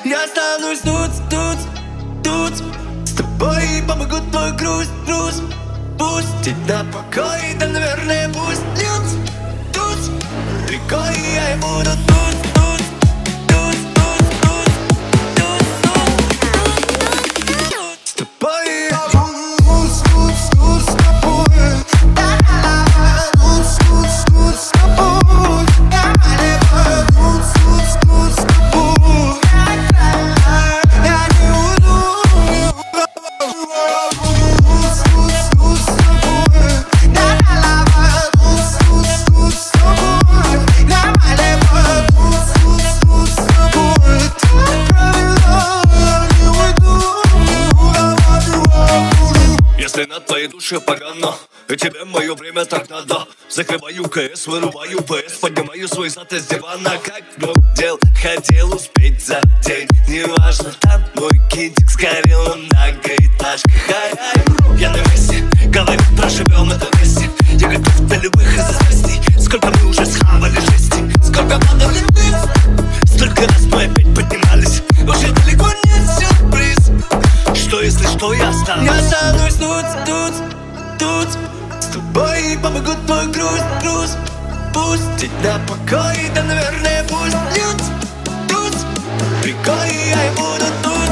Я останусь тут, тут, тут. С тобой помогу твой груз. Пусть на покой, да, наверное, пусть льют тут рекой, я и буду тут. С тобой. Если на твоей душе погано, и тебе мое время так надо. Закрываю КС, вырубаю ПС, поднимаю свой зад из дивана. Как много дел хотел успеть за день. Неважно, там мой кинчик сгорел на многоэтажках. Ай-ай, я на месте, говорит, проживем это вместе. Я готов для любых известий. Сколько мы уже схавали жести, сколько падали вниз, столько раз мы опять поднимались. Уже далеко не сюрприз. Что если что, я останусь. Я останусь тут. С тобой помогу твой груз. Пусть на покой, да, наверное, пусть льют тут рекой, я и буду тут.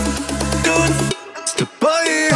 С тобой.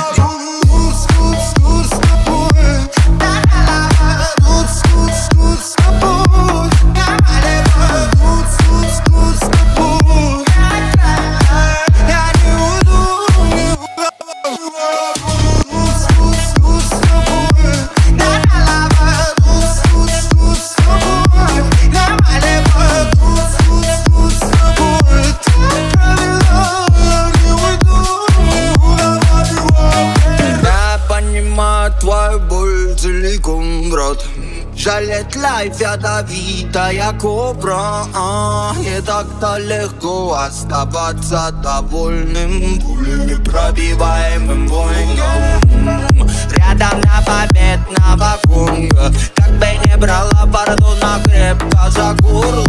Твою боль целиком, брат. Жалеть лайф ядовитая кобра. Не так-то легко оставаться довольным пуленепробиваемым воином. Рядом на победного конга. Как бы не брала пардона, крепко за горло.